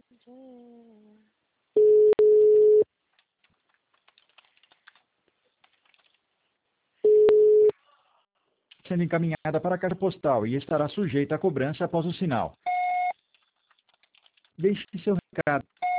Sendo encaminhada para a caixa postal e estará sujeita a cobrança após o sinal. Deixe seu recado.